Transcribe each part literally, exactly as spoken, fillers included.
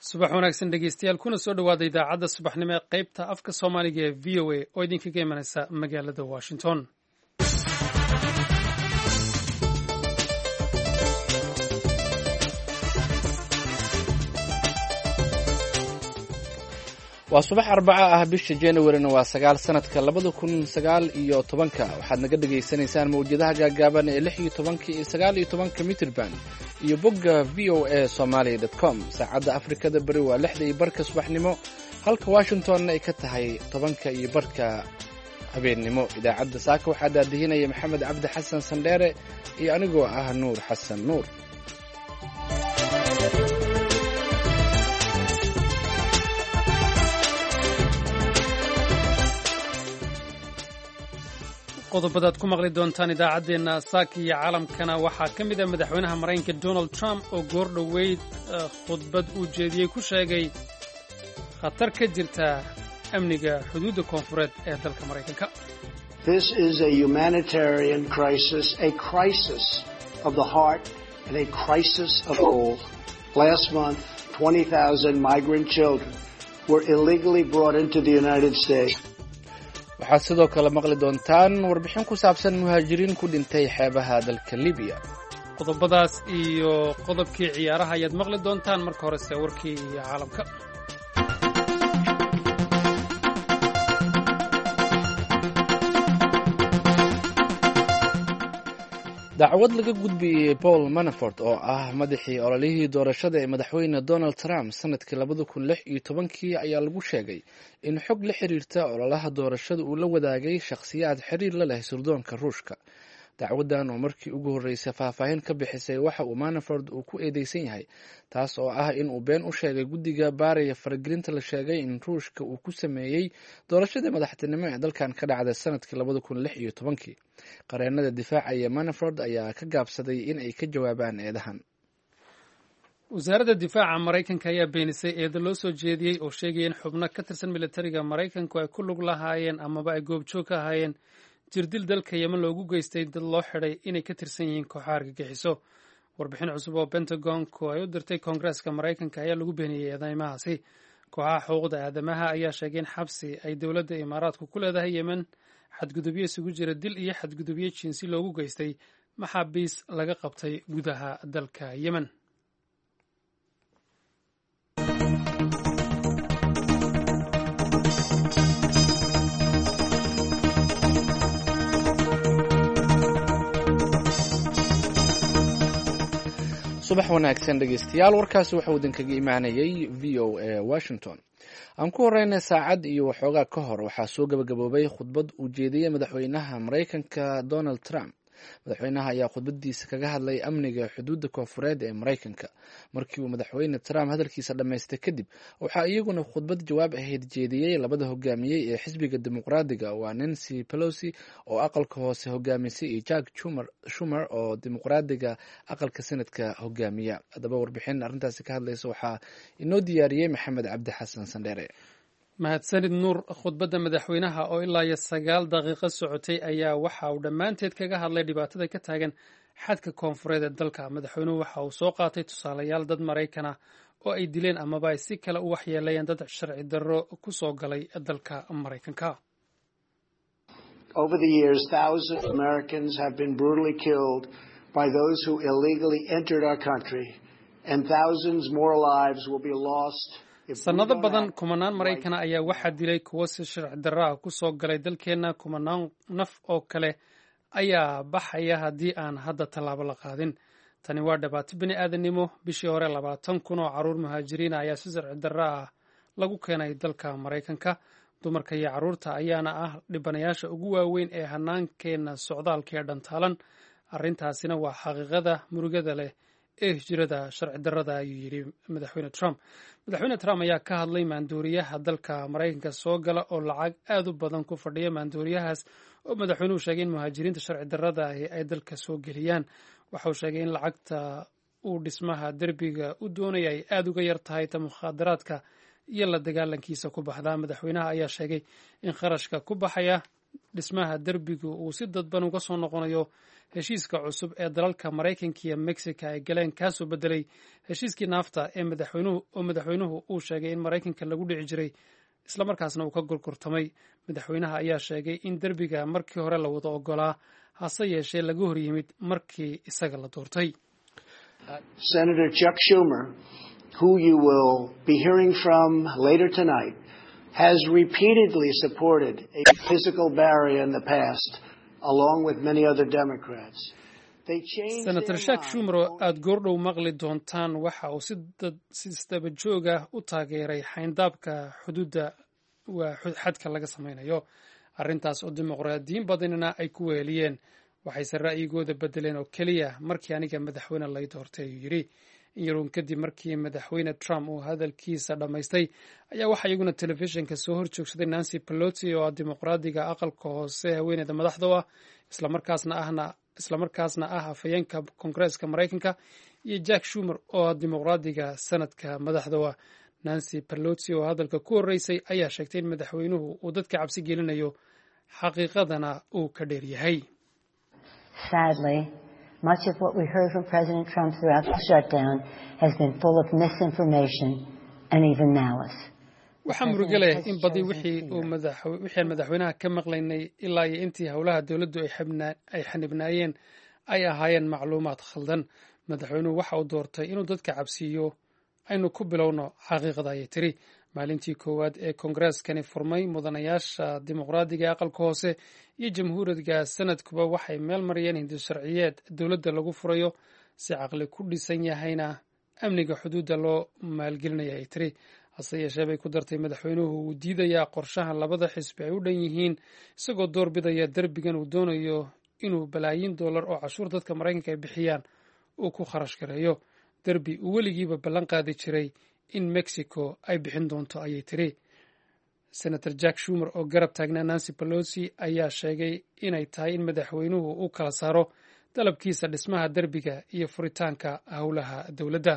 subax wanaagsan dhegeystayaal kuna soo dhowaada idaacadda subaxnimo ee qaybta afka soomaaliga ee v o a oo idinkaga imanaysa magaalada washington. waa subax arbaca ah bisha januarina waa sagaal sanadka labada kun sagaal iyo tobanka waxaad naga dhagaysanaysaan mawjadaha gaagaaban ee lix iyo tobanka iyo sagaal iyo tobanka mitrban iyo bogga v o a somalia dot com. saacadda afrikada beri waa lixda iyo barka subaxnimo halka washingtonna ay ka tahay tobanka iyo barka habeennimo. idaacadda saaka waxaa daadihinaya maxamed cabdi xasan sandheere iyo anigoo ah nuur xasan nuur. qodobadaad ku maqli doontaan idaacaddeenna saaka iyo caalamkana waxaa ka mid ah madaxweynaha maraykanka donald trump oo goor dhoweyd khudbad uu jeediyey ku sheegay khatar ka jirta amniga xuduudda koonfureed ee dalka maraykanka. This is a humanitarian crisis, a crisis of the heart and a crisis of all. Last month, twenty thousand migrant children were illegally brought into the United States. waxaad sidoo kale maqli doontaan warbixin ku saabsan muhaajiriin ku dhintay xeebaha dalka libiya. qodobadaas iyo qodobkii ciyaaraha ayaad maqli doontaan. marka horese warkii iyo caalamka. dacwad laga gudbiyey paul manafort oo ah madaxii ololihii doorashada ee madaxweyne donald trump sanadkii labada kun lix iyo tobankii ayaa lagu sheegay in xog la xiriirta ololaha doorashada uu la wadaagay shakhsiyaad xiriir la leh sirdoonka ruushka. dacwaddan oo markii ugu horreysay faahfaahin ka bixisay waxa uu manafort uu ku eedeysan yahay, taas oo ah in uu been u sheegay guddiga baaraya faragelinta la sheegay in ruushka uu ku sameeyey doorashadii madaxtinimo ee dalkan ka dhacday sanadkii labada kun lix iyo tobankii. qareennada difaacaya manafort ayaa ka gaabsaday in ay ka jawaabaan eedahan. wasaaradda difaaca maraykanka ayaa beenisay eedo loo soo jeediyey oo sheegaya in xubno ka tirsan militariga maraykanku ay ku lug lahaayeen amaba ay goobjoog ka ahaayeen jirdil dalka yemen loogu geystay dad loo xidhay inay ka tirsan yihiin kooxaha argagixiso. warbixin cusub oo pentagonku ay u dirtay koongareeska maraykanka ayaa lagu beeniyey eedeymahaasi. kooxaha xuquuqda aadamaha ayaa sheegay in xabsi ay dowladda imaaraadku ku leedahay yemen xadgudubyo isugu jira dil iyo xadgudubyo jinsi loogu geystay maxaabiis laga qabtay gudaha dalka yemen. subax wanaagsan dhegeystayaal, warkaasi waxau idinkaga imaanayay v o a washington. aan ku horeyna saacad iyo waxoogaa ka hor waxaa soo gabagaboobay khudbad uu jeediyey madaxweynaha maraykanka donald trump. madaxweynaha ayaa khudbadiisa kaga hadlay amniga xuduudda koonfureed ee maraykanka. markii uu madaxweyne trump hadalkiisa dhammaystay kadib waxaa iyaguna khudbad jawaab ahayd jeediyey labada hogaamiyey ee xisbiga dimuqraadiga, waa nancy pelosi oo aqalka hoose hogaamisay iyo jack shumer oo dimuqraadiga aqalka senadka hogaamiya. haddaba warbixin arrintaasi ka hadlaysa waxaa inoo diyaariyey maxamed cabdi xasan sandheere. mahadsanid nuur. khudbadda madaxweynaha oo ilaa iyo sagaal daqiiqo socotay ayaa waxa uu dhammaanteed kaga hadlay dhibaatada ka taagan xadka koonfureed ee dalka. madaxweynuhu waxa uu soo qaatay tusaalayaal dad maraykan ah oo ay dileen amaba ay si kale u waxyeelayeen dad sharci darro ku soo galay dalka maraykanka. Over the years, thousands of Americans have been brutally killed by those who illegally entered our country, and thousands more lives will be lost. sannado badan kumanaan maraykana ayaa waxaa dilay kuwo si sharci darro ah ku soo galay dalkeenna. kumanaan naf oo kale ayaa baxaya haddii aan hadda tallaabo la qaadin. tani waa dhibaato bini aadannimo. bishii hore labaatan kun oo carruur muhaajiriina ayaa si sharci darro ah lagu keenay dalka maraykanka. dumarka iyo carruurta ayaana ah dhibanayaasha ugu waaweyn ee hannaankeenna socdaalka ee dhantaalan. arrintaasina waa xaqiiqada murugada leh ee hijrada sharci darrada, ayuu yidhi madaxweyne trump. madaxweyne trump ayaa ka hadlay maandooriyaha dalka maraykanka soo gala oo lacag aad u badan ku fadhiya. maandooriyahaas oo madaxweynuhu sheegay in muhaajiriinta sharci darrada ahi ay dalka soo geliyaan. waxa uu sheegay in lacagta uu dhismaha derbiga u doonaya ay aad uga yar tahay ta mukhaadaraadka iyo la dagaalankiisa ku baxda. madaxweynaha ayaa sheegay in kharashka ku baxaya dhismaha derbigu uu si dadban uga soo noqonayo heshiiska cusub ee dalalka maraykanka iyo mexico ay galeen kaasoo bedelay heshiiskii naafta ee madaxweynuhu oo madaxweynuhu uu sheegay in maraykanka lagu dhici jiray islamarkaasna uu ka gorgortamay. madaxweynaha ayaa sheegay in derbiga markii hore la wada ogolaa hase yeeshee laga hor yimid markii isaga la doortay. Senator Chuck Schumer, who you will be hearing from later tonight, has repeatedly supported a physical barrier in the past, along with many other Democrats. senator Chuck Schumer oo aad goordhow maqli doontaan waxa uu si isdaba joog ah u taageeray xayndaabka xuduudda waa xadka laga samaynayo. arrintaas oo dimuqraadiyiin badanina ay ku weeliyeen, waxayse ra'yigooda bedeleen oo keliya markii aniga madaxweyne lay doortay ayuu yidhi. in yaruun kadib markii madaxweyne Trump uu hadalkiisa dhammaystay ayaa waxaa iyaguna telefishinka soo horjoogsaday Nancy Pelosi oo ah dimuqraadiga aqalka hoose haweeneyda madaxda u ah islamarkaasna ahna islamarkaasna ah afhayeenka koongareeska maraykanka, iyo Jack Schumer oo ah dimuqraadiga sanadka madaxda u ah. Nancy Pelosi oo hadalka ku horeysay ayaa sheegtay in madaxweynuhu uu dadka cabsi gelinayo xaqiiqadana uu ka dheer yahay. Sadly, much of what we heard from President Trump throughout the shutdown has been full of misinformation and even malice. waxaa murugo leh in badi wixii uu wixii aan madaxweynaha ka maqlaynay ilaa iyo intii howlaha dowladdu ay xanibnaayeen ay ahaayeen macluumaad khaldan. madaxweynuhu waxa uu doortay inuu dadka cabsiiyo. aynu ku bilowno xaqiiqada ayay tiri. maalintii koowaad ee koongareskani furmay, mudanayaasha dimuqraadiga ee aqalka hoose iyo jamhuuriga sanadkuba waxay meel mariyeen hindi sharciyeed dowladda lagu furayo si caqli ku dhisan yahayna amniga xuduudda loo maalgelinaya ay tiri. hase yeeshee bay ku dartay madaxweynuhu uu diidayaa qorshahan labada xisbi ay u dhan yihiin, isagoo door bidaya derbigan uu doonayo inuu balaayiin dollar oo cashuur dadka maraykanka ay bixiyaan uu ku kharash gareeyo. derbi uu weligiiba ballan qaadi jiray in mexico ay bixin doonto ayay tiri. senator Jack Schumer oo garab taagnaa Nancy Pelosi ayaa sheegay inay tahay in madaxweynuhu uu kala saaro dalabkiisa dhismaha derbiga iyo furitaanka howlaha dowladda.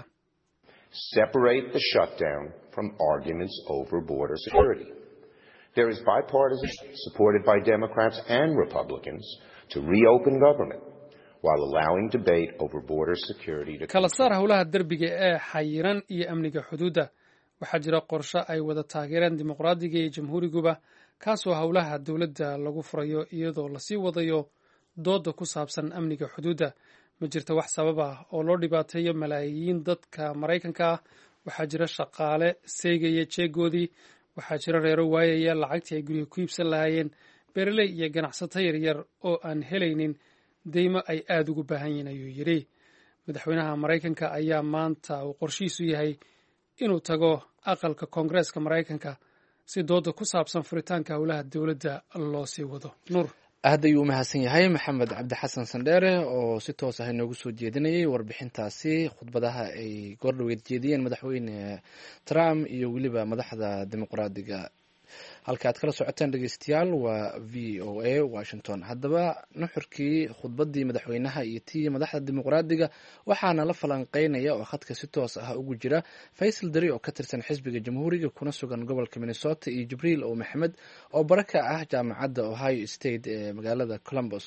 Separate the shutdown from arguments over border security. There is bipartisan supported by Democrats and Republicans to reopen government while allowing debate over border security to kala saar howlaha derbiga ee xayiran iyo amniga xuduudda. waxaa jira qorshe ay wada taageereen dimuqraadiga iyo jamhuuriguba, kaasoo howlaha dowladda lagu furayo iyadoo lasii wadayo dooda ku saabsan amniga xuduudda. ma jirto wax sabab ah oo loo dhibaateeyo malaayiin dadka maraykanka ah. waxaa jira shaqaale seegaya jeegoodii, waxaa jira reero waayaya lacagtii ay guriga ku iibsan lahaayeen, beeraley iyo ganacsato yaryar oo aan helaynin deymo ay aada ugu baahan yihiin ayuu yidhi. madaxweynaha maraykanka ayaa maanta uu qorshihiisu yahay inuu tago aqalka koongareeska maraykanka si dooda ku saabsan furitaanka howlaha dowladda loo sii wado. nuur aad ayuu u mahadsan yahay maxamed cabdi xasan sandheere oo si toos ah inoogu soo jeedinayay warbixintaasi khudbadaha ay goordhoweed jeediyeen madaxweyne Trump iyo weliba madaxda dimuqraadiga. halka aad kala socoteen dhegeystayaal waa v o a Washington. haddaba nuxurkii khudbadii madaxweynaha iyo tii madaxda dimuqraadiga waxaana la falanqeynaya oo khadka si toos ah ugu jira Faysal Dari oo ka tirsan xisbiga jamhuuriga kuna sugan gobolka Minnesota, iyo Jibriil oo Maxamed oo baraka ah jaamacadda Ohio State ee magaalada Columbus.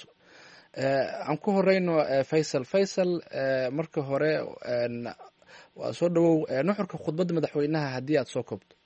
aan ku horeyno Faysal Faysal marka hore waa soo dhawow nuxurka khudbadda madaxweynaha haddii aad soo koobto.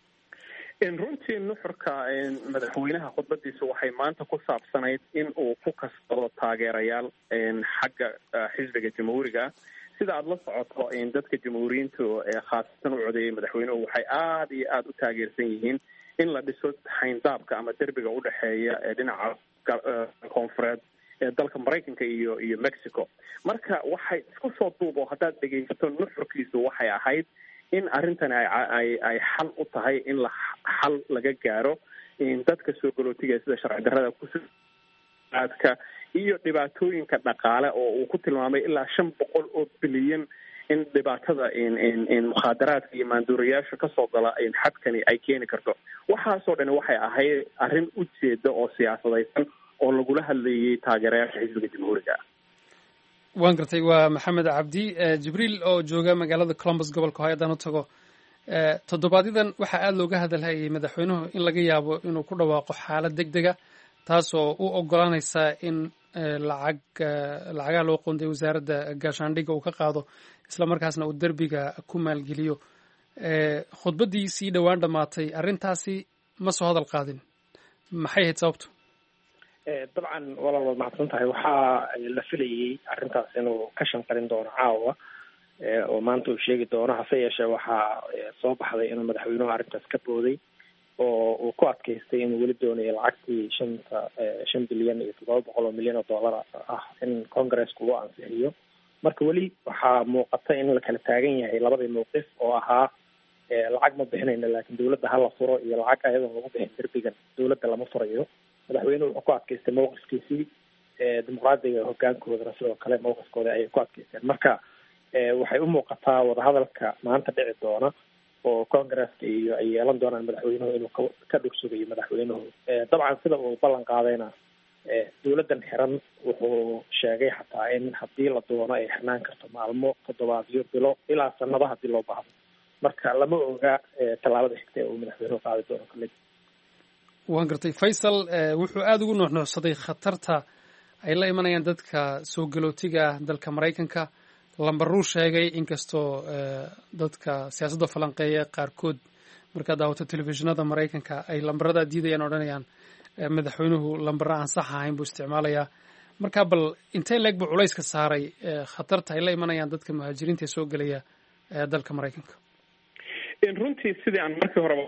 runtii nuxurka madaxweynaha khudbadiisa waxay maanta ku saabsanayd in uu ku kasbado taageerayaal xagga xisbiga jamhuuriga. sida aada la socoto dadka jamhuuriyiintu ee khaasatan u codeeyay madaxweynuhu waxay aada iyo aada u taageersan yihiin in la dhiso xayndaabka ama derbiga udhexeeya ee dhinaca koonfureed ee dalka maraykanka iyo iyo mexico. marka waxay isku soo duubo haddaad dhegaysato nuxurkiisu waxay ahayd in arrintan ay ay xal u tahay in la xal laga gaaro dadka soo galootiga sida sharci darrada kuaadka iyo dhibaatooyinka dhaqaale oo uu ku tilmaamay ilaa shan boqol oo bilyan in dhibaatada mukhaadaraadka iyo maanduuriyaasha kasoo gala xadkani ay keeni karto. waxaasoo dhan waxay ahayd arrin ujeeda oo siyaasadaysan oo lagula hadlayay taageerayaasha xisbiga jamhuuriga. waan gartay. waa maxamed cabdi. jibriil oo jooga magaalada Columbus gobolka Ohio haddaan u tago. toddobaadyaddan waxaa aada looga hadalhayay madaxweynuhu in laga yaabo inuu ku dhawaaqo xaalad deg dega taasoo u ogolaanaysa in lacag lacagaha loo qoonday wasaaradda gaashaandhigga uu ka qaado isla markaasna uu derbiga ku maalgeliyo khudbaddii sii dhowaan dhammaatay arrintaasi ma soo hadal qaadin maxay ahayd sababtu dabcan walaal waad mahadsan tahay waxaa la filayey arrintaas inuu ka shanqarin doono caawa oo maanta uu sheegi doono hase yeeshee waxaa soo baxday inuu madaxweynuhu arrintaas ka booday oo uu ku adkaystay inuu weli doonayo lacagtii shanta shan bilyan iyo toddoba boqol oo milyan oo dollar ah in congresska uu ansixiyo marka weli waxaa muuqata in la kala taagan yahay labadii mawqif oo ahaa lacag ma bixinayno laakiin dawladda hala furo iyo lacag ayadoon lagu bixin derbigan dawladda lama furayo madaxweynuhu wuxuu ku adkaystay mawqifkiisii dimuqraadiga hogaankoodana sidoo kale mawqifkooda ayay ku adkaysteen marka waxay u muuqataa wadahadalka maanta dhici doona oo congresska iyo ay yeelan doonaan madaxweynuhu inuu ka dhursugayo madaxweynuhu dabcan sida uu ballan qaadayna dawladdan xiran wuxuu sheegay xataa in haddii la doono ay xirnaan karto maalmo toddobaadyo bilo ilaa sanado haddii loo baahdo marka lama oga tallaabada xigta ee uu madaxweynuhu qaadi doono kale waan gartay faysal wuxuu aada ugu nuuxnuuxsaday khatarta ay la imanayaan dadka soo galootiga ah dalka maraykanka lambaruu sheegay inkastoo dadka siyaasadda falanqeeya qaarkood markaad daawato telefishinada maraykanka ay lambarada diidayaan odhanayaan madaxweynuhu lambara aan sax ahayn buu isticmaalayaa marka bal intee leeg buu culayska saaray khatarta ay la imanayaan dadka muhaajiriinta ee soo gelaya dalka maraykanka runtii sidii aan markii horeba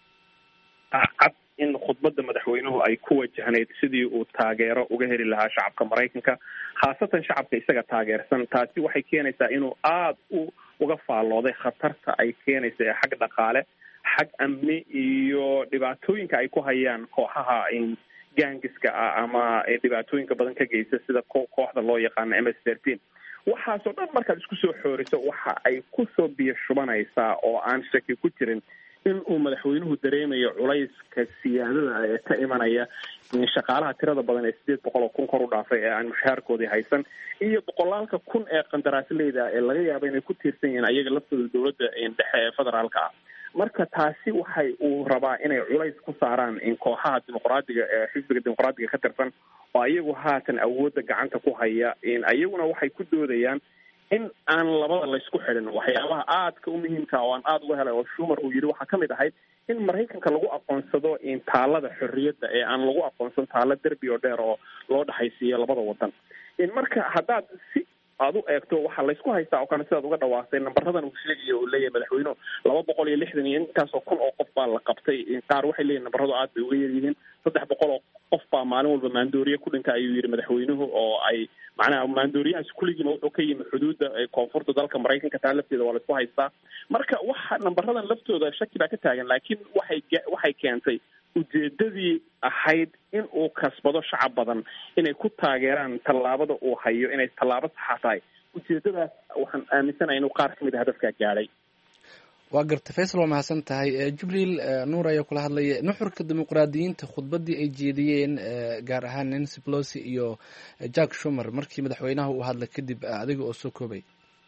cad in khudbadda madaxweynuhu ay ku wajahnayd sidii uu taageero uga heli lahaa shacabka maraykanka khaasatan shacabka isaga taageersan taasi waxay keenaysaa inuu aada u uga faallooday khatarta ay keenaysa ee xag dhaqaale xag amni iyo dhibaatooyinka ay ku hayaan kooxaha gaangiska ah ama dhibaatooyinka badan ka geysta sida kooxda loo yaqaano m s thirteen waxaasoo dhan markaad isku soo xooriso waxa ay kusoo biyo shubanaysaa oo aan shaki ku jirin in uu madaxweynuhu dareemayo culayska siyaadada ee ka imanaya shaqaalaha tirada badan ee sideed boqol oo kun kor u dhaafay ee aan mushaharkoodii haysan iyo boqolaalka kun ee qandaraasleyda ee laga yaaba inay ku tiirsan yihiin ayaga laftooda dawladda dhexe ee federaalka ah marka taasi waxay uu rabaa inay culays ku saaraan in kooxaha dimuqraadiga ee xisbiga dimuqraadiga ka tirsan oo ayagu haatan awoodda gacanta ku haya ayaguna waxay ku doodayaan in aan labada laysku xidhin waxyaabaha aadka u muhiimka oo aan aada uga helay oo shumar uu yidhi waxaa kamid ahayd in maraykanka lagu aqoonsado taalada xorriyadda ee aan lagu aqoonsan taalo derbi oo dheer oo loo dhexaysiiyo labada wadan marka haddaad si aad u eegto waxaa laysku haystaa oo kale sidaad uga dhawaastay nambaradan uu sheegayo uu leeyahay madaxweynuhu laba boqol iyo lixdan iyo intaasoo kun oo qof baa la qabtay qaar waxay leeyihin nambaradu aad bay uga yaryihiin saddex boqol oo qof baa maalin walba maandooriye ku dhinta ayuu yidhi madaxweynuhu oo ay macnaha maandooriyahaas kulligiima wuxuu ka yimi xuduudda koonfurta dalka maraykanka taa lafteeda waa laisku haystaa marka waxa nambaradan laftooda shaki baa ka taagan laakiin waxay waxay keentay ujeedadii ahayd in uu kasbado shacab badan inay ku taageeraan tallaabada uu hayo inay tallaabo saxa tahay ujeedadaas waxaan aaminsanahay inuu qaar kamid a hadafkaa gaadhay waa garta faysal waa mahadsan tahay jibriil nuur ayaa kula hadlaya nuxurka dimuqraadiyiinta khudbaddii ay jeediyeen gaar ahaan nancy pelosi iyo jack shumer markii madaxweynaha uu hadlay kadib adiga oo soo koobay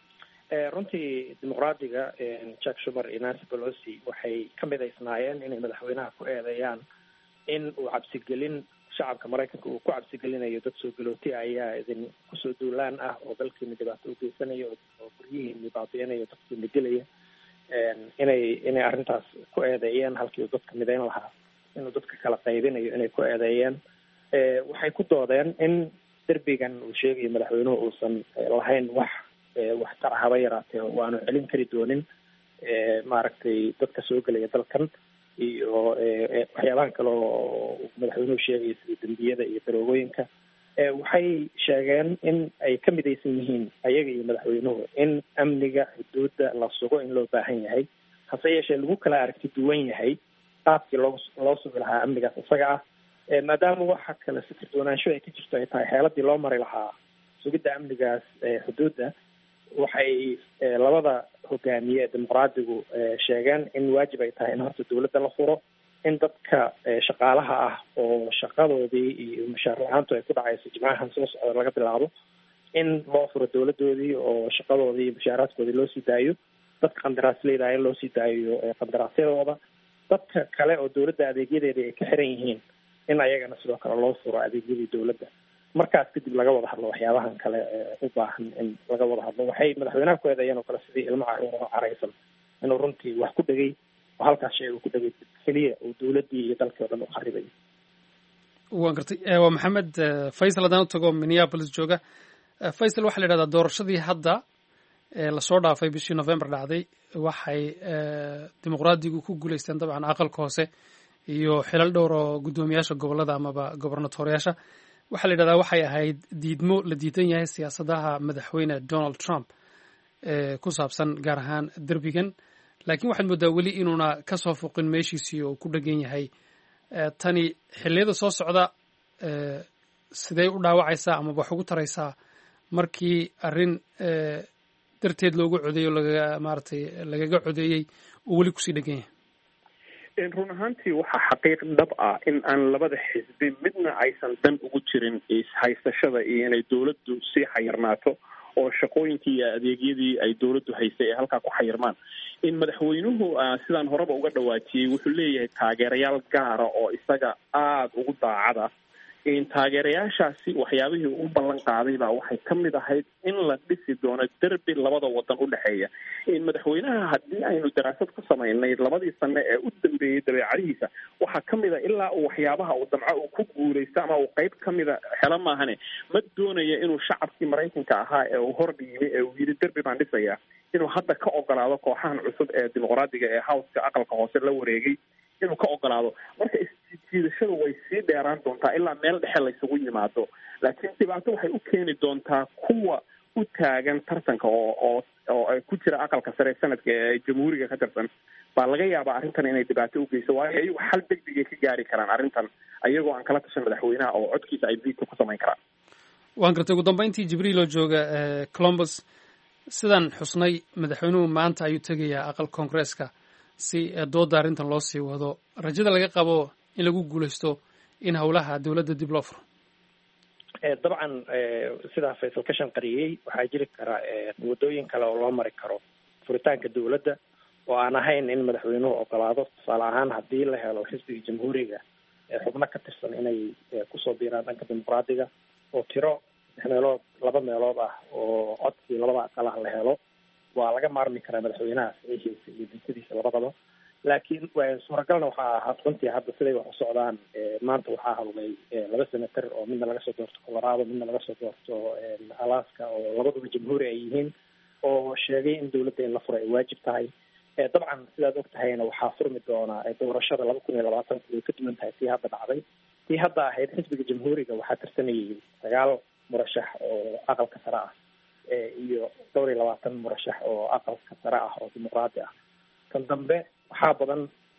runtii dimuqraadiga jack shumer iyo nancy pelosi waxay ka midaysnaayeen inay madaxweynaha ku eedeeyaan in uu cabsigelin shacabka maraykanka uu ku cabsigelinayo dad soo galooti ayaa idin kusoo duulaan ah oo dalkiina dhibaato u geysanayo oo guryihiina baabi'inayo dadkiina dilaya inay inay arrintaas ku eedeeyeen halkii uu dadka midayn lahaa inuu dadka kala qaybinayo inay ku eedeeyeen waxay ku doodeen in derbigan uu sheegayo madaxweynuhu uusan lahayn wax waxtar haba yaraatee oo aanu celin kari doonin maaragtay dadka soo gelaya dalkan iyo waxyaabahan kale oo madaxweynuhu sheegaya sida dembiyada iyo daroogooyinka waxay sheegeen in ay ka midaysan yihiin ayaga iyo madaxweynuhu in amniga xuduudda la sugo in loo baahan yahay hase yeeshee lagu kala aragti duwan yahay qaabkii loo loo sugi lahaa amnigaas isaga ah maadaama waxa kale fikir doonaansho ay ka jirto ay tahay xeeladii loo mari lahaa sugidda amnigaas xuduudda waxay labada hogaamiye dimuqraadigu sheegeen in waajib ay tahay in horta dawladda la furo in dadka shaqaalaha ah oo shaqadoodii iyo mushaar la-aantu ay ku dhacayso jimcahan soo socda laga bilaabo in loo furo dawladoodii oo shaqadoodii iyo mushaaraadkoodii loo sii daayo dadka qandaraasleyda in loo sii daayo qandaraasyadooda dadka kale oo dawladda adeegyadeedii ay ka xiran yihiin in ayagana sidoo kale loo furo adeegyadii dawladda markaas kadib laga wada hadlo waxyaabahan kale u baahan in laga wada hadlo. waxay madaxweynaha ku eedeeyeen oo kale sidii ilmo caruur oo caraysan inuu runtii wax ku dhegay oo halkaas shay uu ku dhegay keliya uu dowladdii iyo dalkii o dhan u qaribay. waan gartay. waa maxamed faysal haddaan u tago minneapolis jooga. faysal waxaa la yidhahdaa doorashadii hadda lasoo dhaafay bishii november dhacday waxay dimuqraadigu ku guulaysteen dabcan aqalka hoose iyo xilal dhowr oo guddoomiyaasha gobolada amaba gobernatoriyaasha. waxaa la yidhahdaa waxay ahayd diidmo la diidan yahay siyaasadaha madaxweyne donald trump ee ku saabsan gaar ahaan derbigan, laakiin waxaad moodaa weli inuuna ka soo foqin meeshiisii oo ku dhegan yahay. tani xilliyada soo socda sidee u dhaawacaysaa amaba wax ugu taraysaa markii arrin darteed loogu codeeyo lagaga maaragtay lagaga codeeyey oo weli kusii dhegan yahay? run ahaantii waxaa xaqiiq dhab ah in aan labada xisbi midna aysan dan ugu jirin ishaysashada iyo inay dowladdu sii xayirnaato oo shaqooyinkii iyo adeegyadii ay dowladdu haystay ee halkaa ku xayirmaan. in madaxweynuhu sidaan horeba uga dhawaajiyey wuxuu leeyahay taageerayaal gaara oo isaga aada ugu daacada. in taageerayaashaasi waxyaabihii u ballan qaaday baa waxay ka mid ahayd in la dhisi doono derbi labada wadan u dhexeeya. in madaxweynaha haddii aynu daraasad ku samaynay labadii sane ee u dambeeyey dabeecadihiisa waxaa ka mid a ilaa uu waxyaabaha uu damco uu ku guulaysto ama uu qayb ka mida helo maahane ma doonaya inuu shacabkii maraykanka ahaa ee uu hordhiibay ee uu yidhi derbi baan dhisaya inuu hadda ka ogolaado kooxahan cusub ee dimuqraadiga ee howska aqalka hoose la wareegay inuu ka ogolaado. marka isjiidashadu way sii dheeraan doontaa ilaa meel dhexe laysugu yimaado, laakiin dhibaato waxay u keeni doontaa kuwa u taagan tartanka oo oo oo ay ku jira aqalka sare sanadka ee jamhuuriga ka tirsan baa laga yaabaa arrintan inay dhibaato u geyso, waayo ayagu xal degdegay ka gaari karaan arrintan ayagoo aan kala tashan madaxweynaha oo codkiisa ay veto ku samayn karaan. waan gartay. ugu dambeyntii jibriil oo jooga columbus, sidaan xusnay madaxweynuhu maanta ayuu tegayaa aqal koongreeska si dooda arrintan loo sii wado. rajada laga qabo in lagu guulaysto in howlaha dowladda dib loo furo? dabcan sidaa faysal ka shanqariyey waxaa jiri kara wadooyin kale oo loo mari karo furitaanka dowladda oo aan ahayn in madaxweynuhu ogolaado. tusaale ahaan haddii la helo xisbiga jamhuuriga xubno ka tirsan inay kusoo biiraan dhanka dimuqraadiga oo tiro saddex meelood laba meelood ah oo codkii labada aqal ah la helo, waa laga maarmi karaa madaxweynaha saxiixiisa iyo dintadiisa labadaba. laakiin suuragalna waxaa ahaa runtii hadda siday wax u socdaan maanta waxaa hadlay laba senator oo midna laga soo doorto colorado midna laga soo doorto alaska oo labaduba jamhuuri ay yihiin oo sheegay in dowladda in la furo ay waajib tahay. dabcan sidaad og tahayna waxaa furmi doonaa doorashada laba kun iyo labaatanka way ka duwan tahay tii hadda dhacday. tii hadda ahayd xisbiga jamhuuriga waxaa tirsanayay sagaal murashax oo aqalka sare ah iyo dhowr iyo labaatan murashax oo aqalka sare ah oo dimuqraadi ah. kan dambe waxaa badan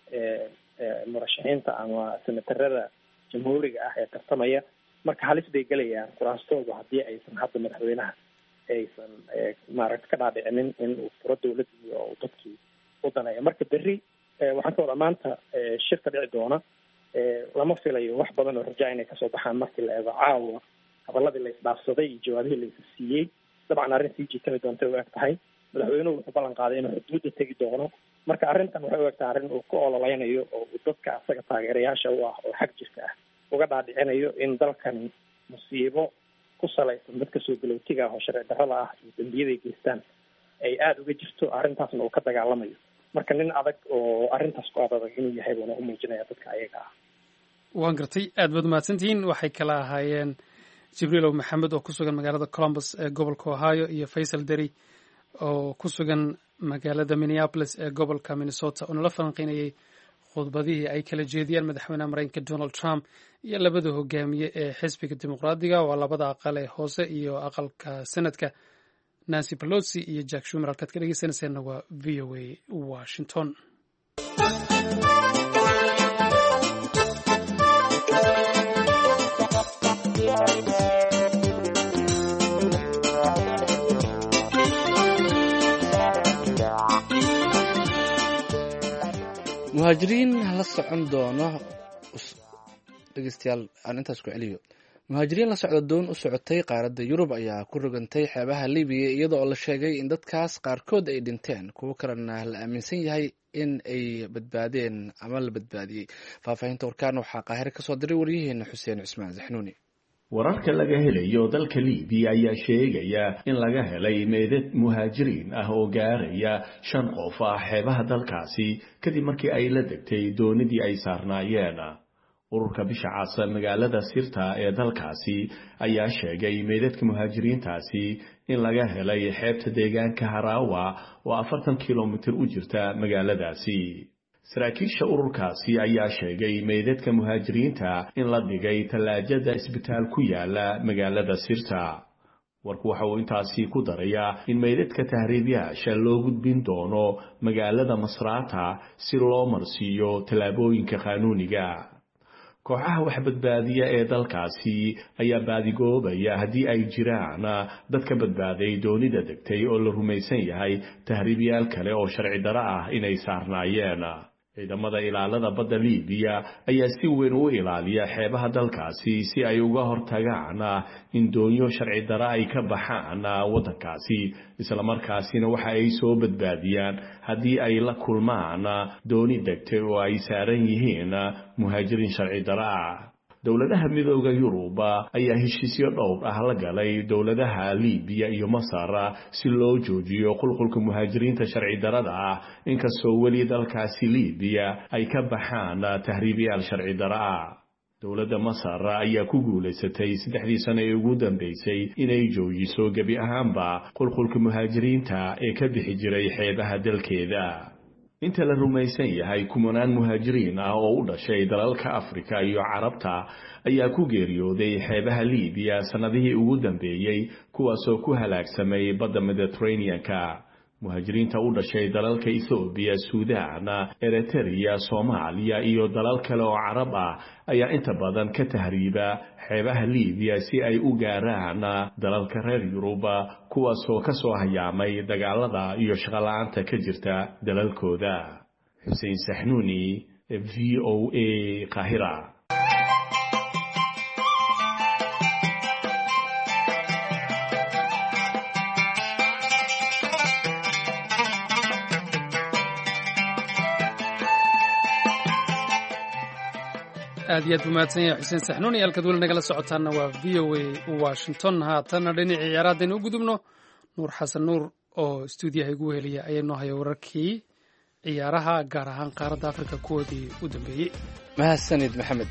murashaxiinta ama senatarada jamhuuriga ah ee tartamaya, marka halis bay gelayaan kuraastooda haddii aysan hadda madaxweynaha aysan maaragta ka dhaadhicinin in uu furo dowladdii oo uu dadkii u daneeyo. marka berri waxaan ka wadaa maanta shirka dhici doona lama filayo wax badan oo rajaa inay kasoo baxaan markii la eego caawa hadaladii la isdhaafsaday iyo jawaabihii la is siiyey. dabcan arrin sii jiitami doonta u eg tahay. madaxweynuhu wuxuu ballan qaaday inuu xuduudda tegi doono, marka arrintan waxay u egtahay arrin uu ku ololeynayo oo uu dadka asaga taageerayaasha u ah oo xag jirka ah uga dhaadhicinayo in dalkan musiibo ku salaysan dadka soo galowtiga ah oo sharci darrada ah iyo dambiyaday geystaan ay aada uga jirto, arrintaasna uu ka dagaalamayo. marka nin adag oo arrintaas ku adag inuu yahay buuna u muujinaya dadka ayaga ah. waan gartay. aad baad mahadsantihiin. waxay kala ahaayeen jibriil ow maxamed oo ku sugan magaalada columbus ee gobolka ohio iyo faysal deri oo ku sugan magaalada minneapolis ee gobolka minnesota oo nala falanqeynayay khudbadihii ay kala jeediyaan madaxweynaha maraykanka donald trump iyo labada hogaamiye ee xisbiga dimuqraadiga waa labada aqal ee hoose iyo aqalka senadka nancy pelosi iyo jack shumer. halkaad ka dhegeysanayseena waa v o a washington. muhaajiriin la socon doono dhegeystayaal aan intaas ku celiyo muhaajiriin la socda doon u socotay qaaradda yurub ayaa ku rogantay xeebaha libiya iyada oo la sheegay in dadkaas qaarkood ay dhinteen, kuwo kalena la aaminsan yahay in ay badbaadeen ama la badbaadiyey. faahfaahinta warkaan waxaa qaahire kasoo diray waryaheena xuseen cismaan zaxnuuni. wararka laga helayo dalka Liibiya ayaa sheegaya in laga helay meedad muhaajiriin ah oo gaaraya shan qof ah xeebaha dalkaasi kadib markii ay la degtay doonidii ay saarnaayeen. ururka bisha cas magaalada Sirta ee dalkaasi ayaa sheegay meedadka muhaajiriintaasi in laga helay xeebta deegaanka Harawa oo afartan kiiloomitir u jirta magaaladaasi. saraakiisha ururkaasi ayaa sheegay meedadka muhaajiriinta in la dhigay talaajada isbitaal ku yaala magaalada Sirta. warku waxa uu intaasi ku darayaa in meedadka tahriibiyaasha loo gudbin doono magaalada Masrata si loo marsiiyo talaabooyinka qaanuuniga. kooxaha wax badbaadiya ee dalkaasi ayaa baadigoobaya haddii ay jiraan dadka badbaaday doonida degtay oo la rumaysan yahay tahriibiyaal kale oo sharci darro ah inay saarnaayeen. ciidamada ilaalada badda Liibiya ayaa si weyn u ilaaliya xeebaha dalkaasi si ay uga hortagaan in doonyo sharci darro ay ka baxaan waddankaasi, isla markaasina waxa ay soo badbaadiyaan haddii ay la kulmaan dooni degtay oo ay saaran yihiin muhaajiriin sharci darro ah. dowladaha midowga Yurub ayaa heshiisyo dhowr ah la galay dowladaha Liibiya iyo Masar si loo joojiyo qulqulka muhaajiriinta sharci darrada ah, inkastoo weli dalkaasi Liibiya ay ka baxaan tahriibiyaal sharci darro ah. dowladda Masar ayaa ku guuleysatay saddexdii sano ee ugu dambeysay inay joojiso gebi ahaanba qulqulka muhaajiriinta ee ka bixi jiray xeebaha dalkeeda. inta la rumaysan yahay kumanaan muhaajiriin ah oo u dhashay dalalka Afrika iyo Carabta ayaa ku geeriyooday xeebaha Liibiya sanadihii ugu dambeeyay, kuwaasoo ku halaagsamay badda Mediterranean-ka. muhaajiriinta u dhashay dalalka Ethiopia, Suudaan, Eritrea, Soomaaliya iyo dalal kale oo Carab ah ayaa inta badan ka tahriiba xeebaha Liibiya si ay u gaaraan dalalka reer Yurub, kuwaasoo ka soo hayaamay dagaalada iyo shaqo la'aanta ka jirta dalalkooda. Xuseen Saxnuuni, V O A, Qaahira. aad iyo aad umahadsan yahay xuseen saxnuun iyo halkaad weli nagala socotaanna waa v o a washington. haatanna dhinacii ciyaarahaddaynu u gudubno. nuur xasan nuur oo stuudiyaha igu heliya ayaa noo haya wararkii ciyaaraha, gaar ahaan qaaradda afrika kuwoodii u dambeeyey. mahadsanid maxamed.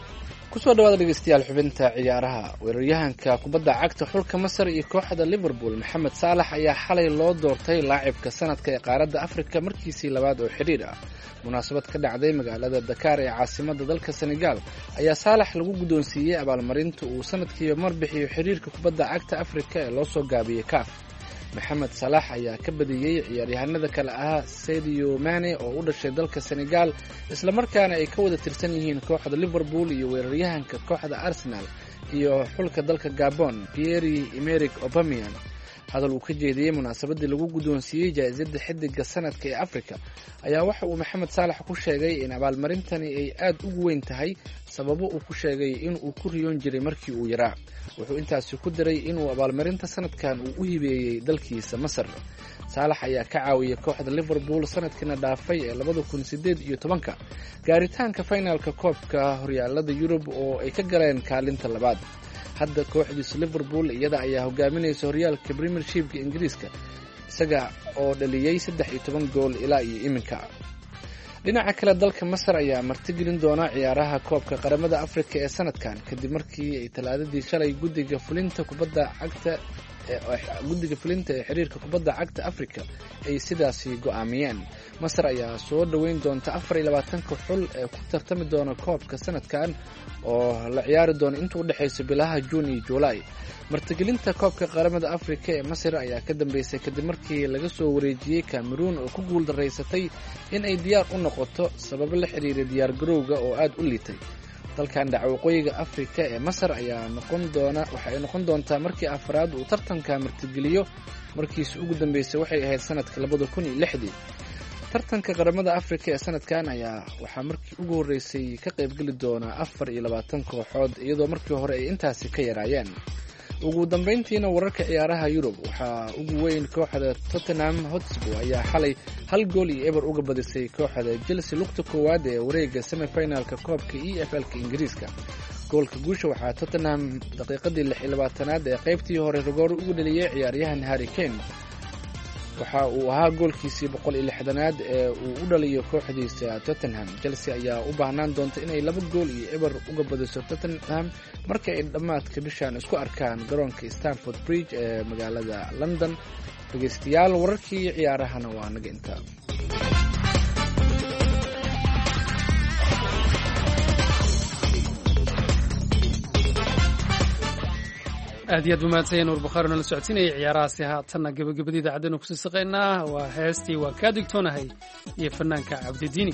kusoo dhawaada dhegeystayaal xubinta ciyaaraha. weeraryahanka kubadda cagta xulka Masar iyo kooxda Liverpool Mohamed Salah ayaa xalay loo doortay laacibka sanadka ee qaaradda Afrika markiisii labaad oo xiriir ah. munaasabad ka dhacday magaalada Dakar ee caasimadda dalka Senegal ayaa Salah lagu guddoonsiiyey abaalmarinta uu sanadkiiba mar bixiyo xiriirka kubadda cagta Afrika ee loo soo gaabiyey C A F. Mohamed Salah ayaa ka badiyey ciyaaryahanada kale ah Sadio Mane oo u dhashay dalka Senegal, isla markaana ay ka wada tirsan yihiin kooxda Liverpool, iyo weeraryahanka kooxda Arsenal iyo xulka dalka Gabon Pierre-Emerick Aubameyang. hadal uu ka jeediyey munaasabadii lagu guddoonsiiyey jaa-isada xidiga sanadka ee Afrika ayaa waxa uu Mohamed Salah ku sheegay in abaalmarintani ay aad ugu weyn tahay, sababo uu ku sheegay in uu ku riyoon jiray markii uu yaraa. wuxuu intaasi ku daray inuu abaalmarinta sanadkan uu u hibeeyey dalkiisa Masar. Salah ayaa ka caawiyey kooxda Liverpool sanadkiina dhaafay ee labada kun sideed iyo tobanka gaaritaanka finalka koobka horyaalada Yurub oo ay ka galeen kaalinta labaad. hadda kooxdiisa Liverpool iyada ayaa hogaaminaysa horyaalka Premiershipka Ingiriiska, isaga oo dhaliyay saddex iyo toban gool ilaa iyo iminka. dhinaca kale dalka Masar ayaa martigelin doona ciyaaraha koobka qaramada Afrika ee sanadkan kadib markii ay talaadadii shalay guddiga fulinta kubadda cagta ee guddiga fulinta ee xiriirka kubadda cagta Afrika ay sidaasi go'aamiyeen. Masar ayaa soo dhaweyn doonta afar iyo labaatanka xul ee ku tartami doona koobka sanadkan oo la ciyaari doona inta u dhaxaysa bilaha June iyo July. martigelinta koobka qaramada Afrika ee Masar ayaa ka dambeysay kadib markii laga soo wareejiyey Cameroon oo ku guul daraysatay in ay diyaar u noqoto sabab la xiriira diyaar garowga oo aad u liitay. dalkan dhaca waqooyiga Afrika ee Masar ayaa noqon doona waxa ay noqon doontaa markii afraad uu tartanka martigeliyo, markiisa ugu dambeysay waxay ahayd sanadka labada kun iyo lixdii. tartanka qaramada Afrika ee sanadkan ayaa waxaa markii ugu horeysay ka qayb gali doona afar iyo labaatan kooxood, iyadoo markii hore ay intaasi ka yaraayeen. ugu dambeyntiina wararka ciyaaraha Yurub waxaa ugu weyn kooxda Tottenham Hotspur ayaa xalay hal gool iyo eber uga badisay kooxda Chelsea lugta koowaad ee wareega semi-finalka koobka E F L-ka Ingiriiska. goolka guusha waxaa tottenham daqiiqadii lix iyo labaatanaad ee qaybtii hore rigoor ugu dhaliyey ciyaaryahan harry kane waxa uu ahaa goolkiisii boqol iyo lixdanaad ee uu u dhaliyo kooxdiisa tottenham. chelsea ayaa u baahnaan doonta inay laba gool iyo eber uga badiso tottenham marka ay dhammaadka bishan isku arkaan garoonka stamford bridge ee magaalada london. dhegeystayaal wararkii ciyaarahana waa naga intaa. aad iyo aad buu mahadsan yahay nuur bukhaari nala socodsiinayay ciyaarahaasi haatanna gebagabadii idaacaddeenu kusii saqaynaa waa heestii waa kaa digtoonahay iyo fanaanka cabdidiini.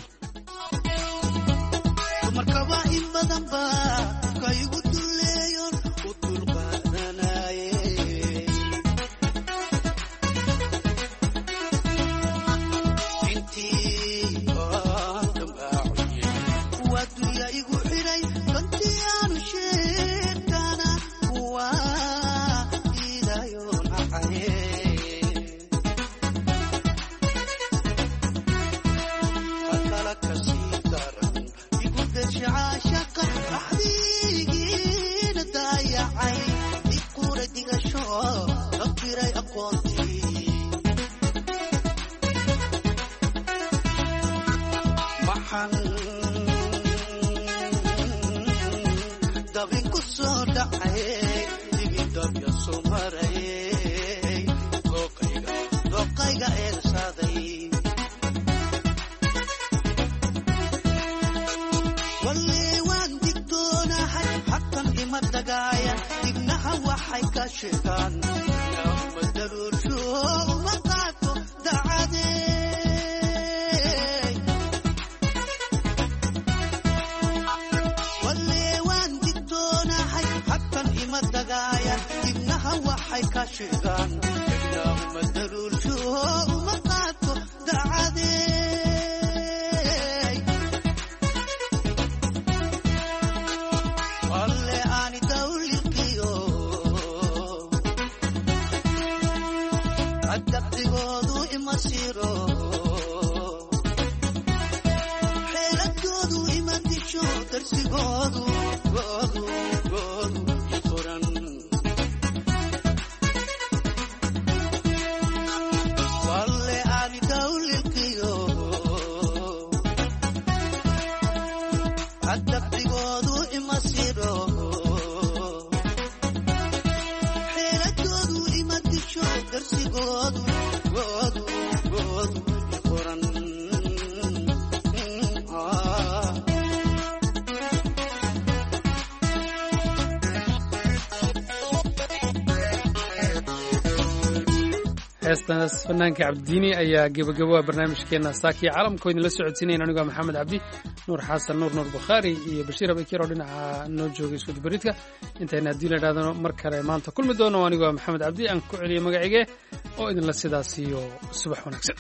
heestaas fanaanka cabdidiini ayaa gebagabo barnaamijkeena saaki caalamkoo idinla socodsiinayn anigoo maxamed cabdi nuur xasan nuur nuur bukhaari iyo bashiir abakir oo dhinaca noo joogay iskudubaridka intayna haddii la idhahdano mar kale maanta kulmi doono anigoo maxamed cabdi aan ku celiyo magacige oo idinla sidaas iyo subax wanaagsan.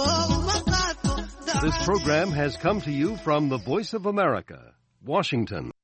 This program has come to you from the Voice of America, Washington.